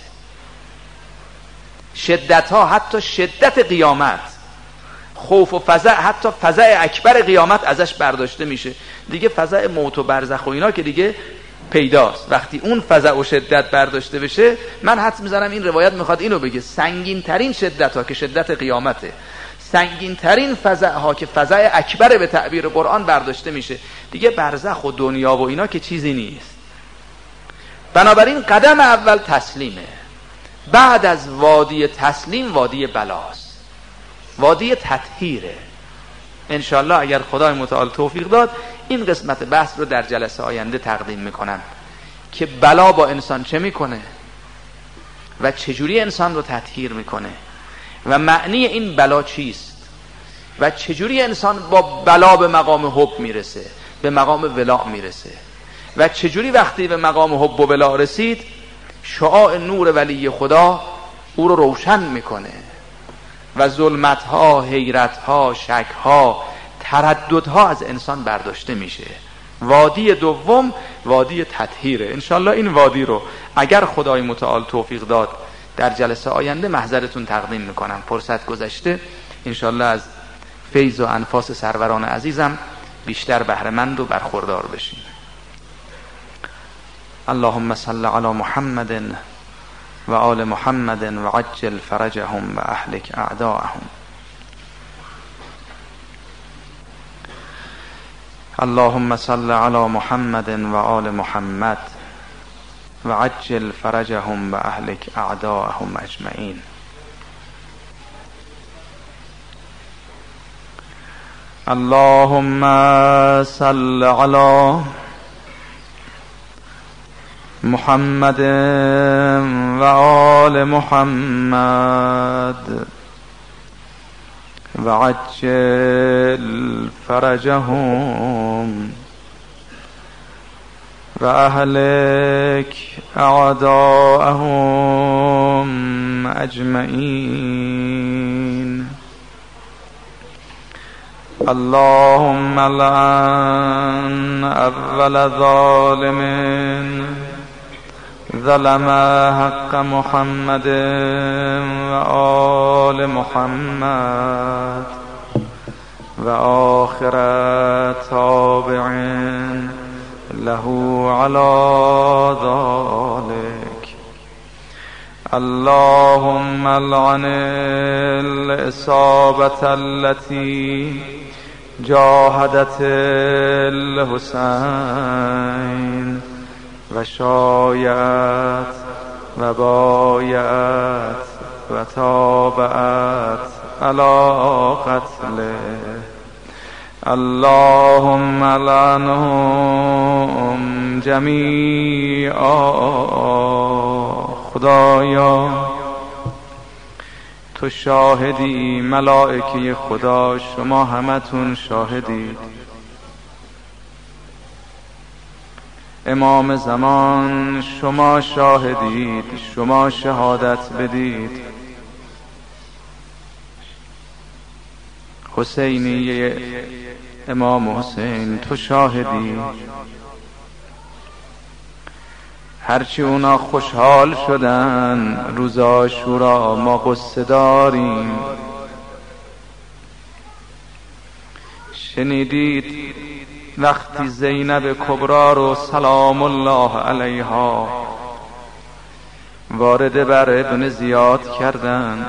شدت ها، حتی شدت قیامت، خوف و فزع، حتی فزع اکبر قیامت ازش برداشته میشه دیگه. فزع موت و برزخ و اینا که دیگه پیداست. وقتی اون فزع و شدت برداشته بشه، من حدس میزنم این روایت میخواد اینو بگه سنگین ترین شدت ها که شدت قیامته، سنگین ترین فزع ها که فزع اکبر به تعبیر قرآن برداشته میشه دیگه. برزخ و دنیا و اینا که چیزی نیست. بنابراین قدم اول تسلیمه. بعد از وادی تسلیم وادی بلاست، وادی تطهیره. انشالله اگر خدای متعال توفیق داد این قسمت بحث رو در جلسه آینده تقدیم میکنم که بلا با انسان چه میکنه و چجوری انسان رو تطهیر میکنه و معنی این بلا چیست و چجوری انسان با بلا به مقام حب میرسه، به مقام ولا میرسه و چجوری وقتی به مقام حب و ولا رسید شعاع نور ولی خدا او رو روشن میکنه و ظلمتها، حیرتها، شکها، ترددها از انسان برداشته میشه. وادی دوم وادی تطهیره. انشالله این وادی رو اگر خدای متعال توفیق داد در جلسه آینده محضرتون تقدیم میکنم. فرصت گذشته انشالله از فیض و انفاس سروران عزیزم بیشتر بهره‌مند و برخوردار بشیم. اللهم صل علی محمد و آل محمد و عجل فرجهم و اهلک اعداءهم. اللهم صل علی محمد و آل محمد و عجل فرجهم و اهلک اعداءهم اجمعین. اللهم صل علی محمد و آل محمد و عجل فرجهم و اهلک اعداءهم اجمعین. اللهم لعن اول ظالم ظلم حق محمد و آل محمد و آخر تابع له على ذلك. اللهم لعن الإصابة التي جاهدت الحسين و شایعت و بایعت و تابعت علی قتله. اللهم لعنهم جمیعا. خدایا تو شاهدی، ملائکه خدا شما همتون شاهدید. امام زمان شما شاهدید، شما شهادت بدید. حسینی امام حسین تو شاهدی. هرچی اونا خوشحال شدن روز عاشورا ما قصه داریم. شنیدید وقتی زینب کبرا رو سلام الله علیها وارد بر ابن زیاد کردن،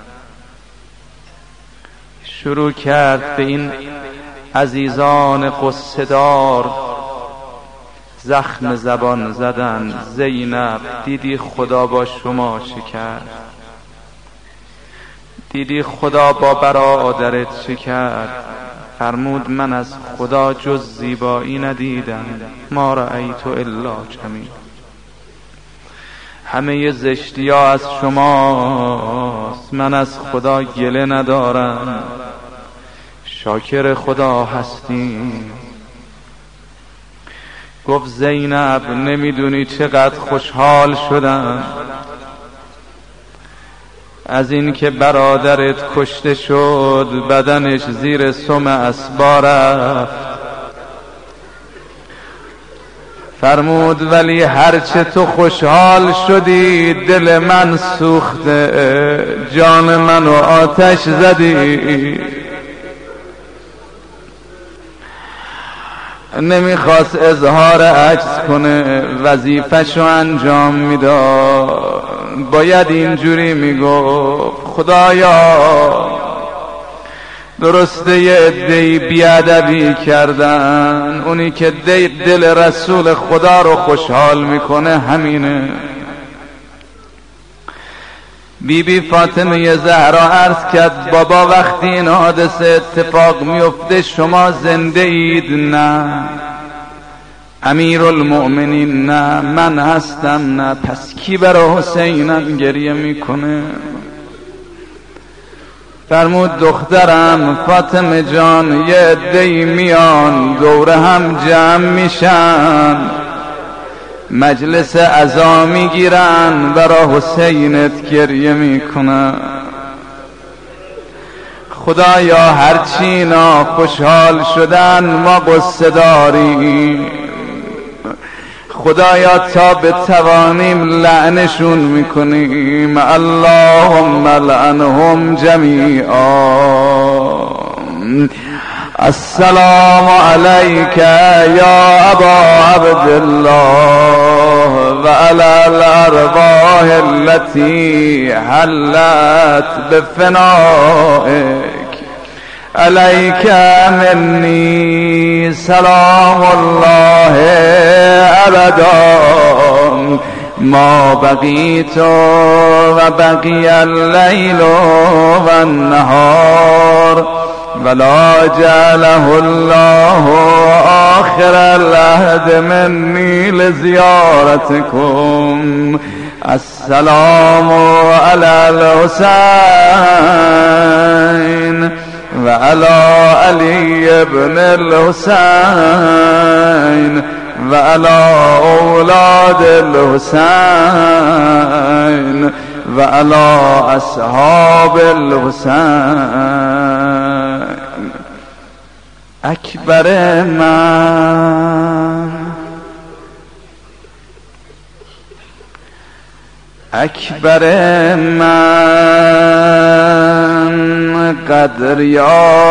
شروع کرد به این عزیزان قصه دار زخم زبان زدن. زینب دیدی خدا با شما چه کرد؟ دیدی خدا با برادرت چه کرد؟ فرمود من از خدا جز زیبایی ندیدم، ما رأیت الا جمیل. همه زشتی ها از شماست، من از خدا گله ندارم، شاکر خدا هستیم. گفت زینب نمیدونی چقدر خوشحال شدم از این که برادرت کشته شد، بدنش زیر سم اسبا رفت. فرمود ولی هرچه تو خوشحال شدی دل من سوخته، جان منو آتش زدی. نمیخواست اظهار عجز کنه، وظیفه‌شو انجام میداد. باید اینجوری میگفت خدایا درسته یه عده‌ای بیادبی کردن، اونی که دل رسول خدا رو خوشحال میکنه همینه. بی فاطمه زهرا عرض کرد بابا وقتی این حادثه اتفاق میفته شما زنده اید؟ نه. امیرالمؤمنین نه. من هستم؟ نه. پس کی برای حسینم گریه میکنه؟ فرمود دخترم فاطمه جان، یه عده‌ای میان دوره هم جمع میشن، مجلس عزا میگیرن، برا حسینت گریه میکنن. خدایا هرچی اینا خوشحال شدن ما قصه داریم، خدایا تا بتوانیم لعنشون میکنیم. اللهم لعنهم جمیعا. السلام علیک یا ابا عبدالله و علی الارواح التي حلت بفنائک، علیک منی سلام الله ابدا ما بقیت و بقی اللیل و النهار ولا جعله الله آخر العهد منی لزیارتكم. السلام علی الحسین و علی علی ابن الحسین و علی اولاد الحسین و علی اصحاب الحسین. اکبر من، اکبر من قدر یا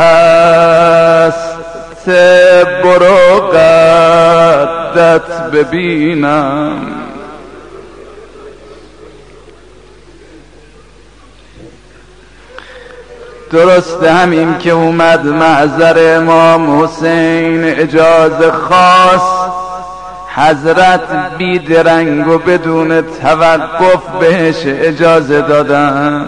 هست، برو قدت ببینم. درسته همین که اومد معذر امام حسین اجازه خواست، حضرت بیدرنگ و بدون توقف بهش اجازه دادن،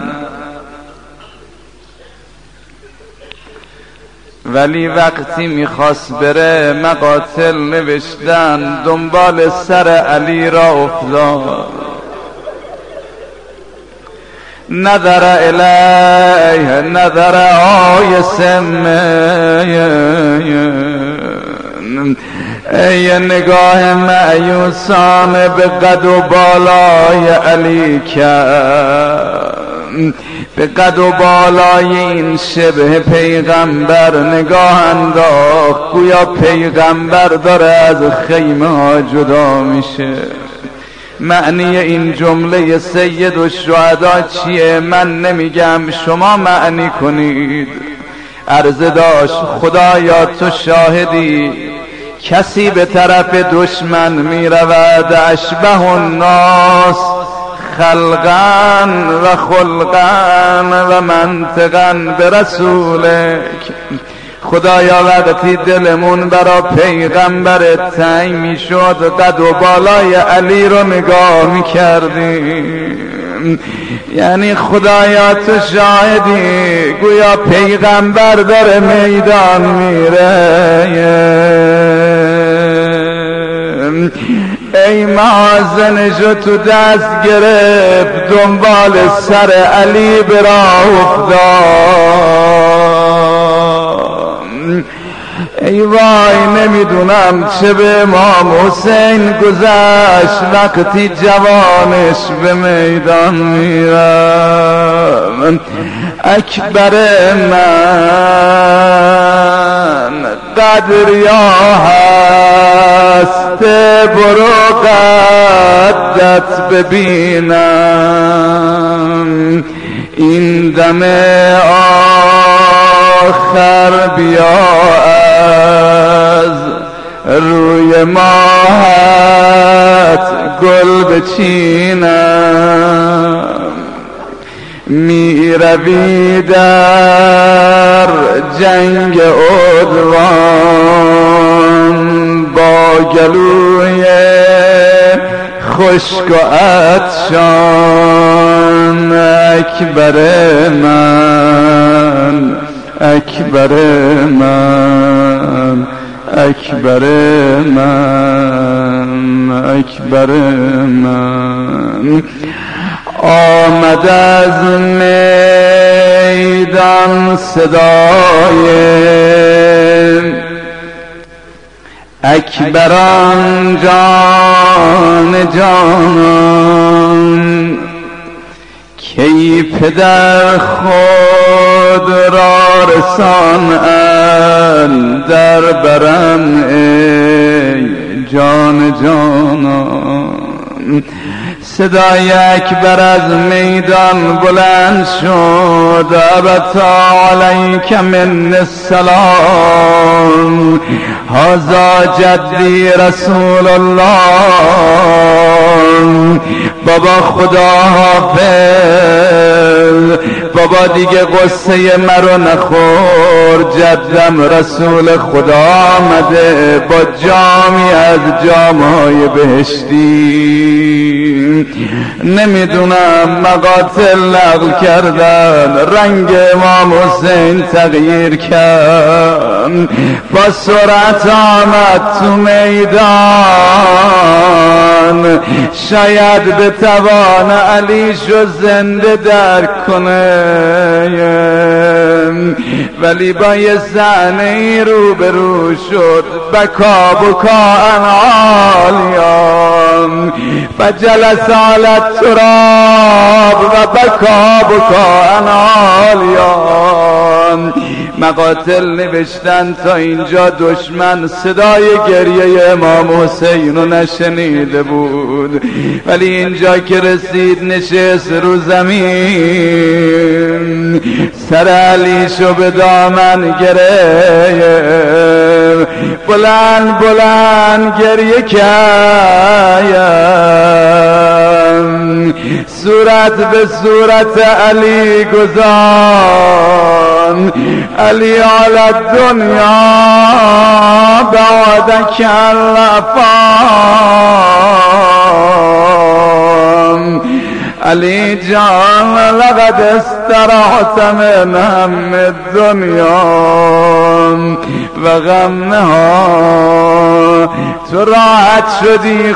ولی وقتی میخواست بره مقاتل نوشتن دنبال سر علی را افتاد. نظر الیه نظر آیسم، ای نگاه مایوسانه به قد و بالای علی کرد، به قد و بالای این شبه پیغمبر نگاه انداخت، گویا پیغمبر داره از خیمه ها جدا میشه. معنی این جمله سید الشهدا چیه؟ من نمیگم، شما معنی کنید. عرض داشت خدایا تو شاهدی، کسی به طرف دشمن می رود اشبه الناس خلقا و خلقا و منطقا به رسولک. خدایا وقتی دلمون برا پیغمبرت تنگ می شد قد و بالای علی رو نگاه می کردیم. یعنی خدایا تو شاهدی، گویا پیغمبر داره میدان میره. ای محاسنشو تو دست گرفت دنبال سر علی براه افتاد. ای وای نمیدونم چه به امام حسین گذشت وقتی جوانش به میدان میرم. اکبر من قدر یا بسته برو قدت ببینم، این دم آخر بیا از روی ماهت گل بچینم. می روی در جنگ عدوان با گلوی خشک و عطشان، اکبر من اکبر من اکبر من اکبر من. آمد از میدان صدای اکبران جان جانان، کی پدر خود را رسان در برم ای جان جانان. صدای اکبر از میدان بلند شد، ابتا علیک من السلام، هذا جدی رسول الله. بابا خدا حافظ، بابا دیگه قصه مرو نخور، جدم رسول خدا آمده با جامی از جامهای بهشتی. نمیدونم مقاتل نقل کردن، رنگ امام حسین تغییر کرد، با سرعت آمد تو میدان، شاید بتوان علیشو زنده درک کنه، ولی با یه صحنه روبرو شد، بکا بکاء عالیان، فجلس علی التراب و بکا بکاء عالیان. مقاتل نوشتن تا اینجا دشمن صدای گریه امام حسین رو نشنیده بود، ولی اینجا که رسید نشست رو زمین، سر علیشو به دامن گرفت، بلند بلند گریه کرد، صورت به صورت علی گذان، علی علی الدنیا بعدک الافام. علی جان لقد استرحت من هم الدنیا و غمها، تو راحت شدی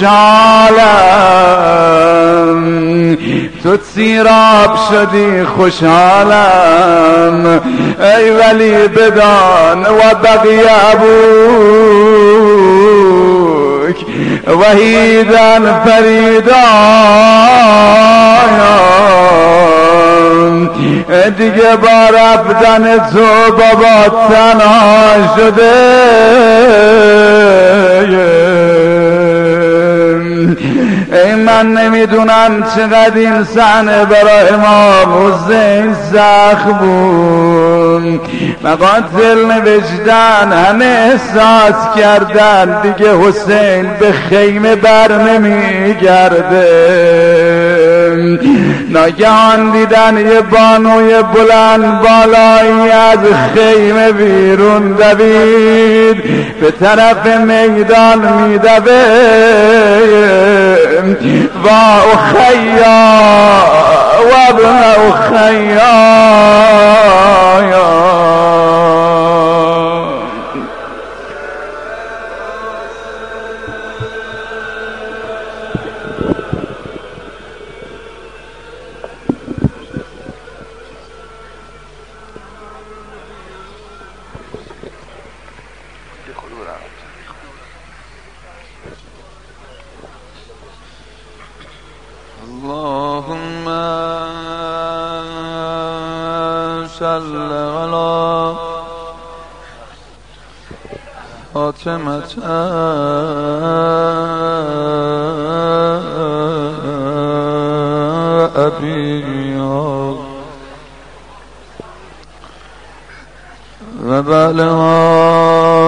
خوشحالم، تو سیراب شدی خوشحالم، ای ولی بدان و بقی ابوک وحیدن فریدا. دیگه با رفتن تو بابا تنها شده، ای من نمیدونم چقدر این صحنه برای امام حسین سخت بود. مقاتل نوشتن همه احساس کردن دیگه حسین به خیمه بر نمیگرده. ناگهان دیدن یه بانوی بلند بالایی از خیمه بیرون دوید، به طرف میدان میدوید، و اخیا و ابن اخیا. اللهم فاطمة أبي و بلها